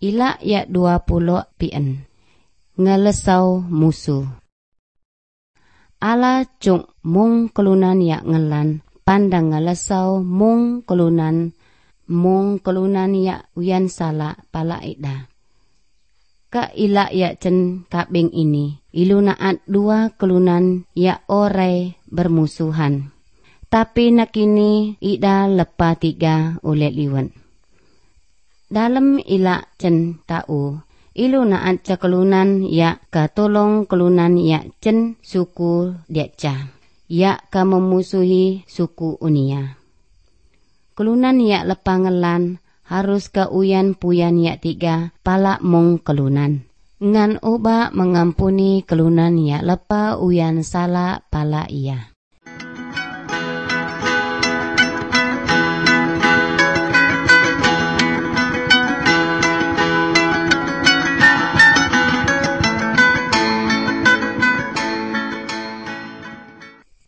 Ila ya 20 pien. Ngelesau musuh. Ala cung mung kelunan ya ngelan. Pandang ngelesau mung kelunan ya uyan sala pala ida. Ka ila ya cen kabing ini. Ilu naat 2 kelunan ya orai bermusuhan. Tapi nakini ida lepa 3 oleh liwan. Dalam ila cen tau. Ilu naat cakelunan ya katolong kelunan ya cen suku Diaca. Ya ka memusuhi suku Unia. Kelunan ya lepa ngelan harus ka uyan puyan ya 3 pala mung kelunan. Ngan oba mengampuni kelunan ya lepa uyan sala pala iya.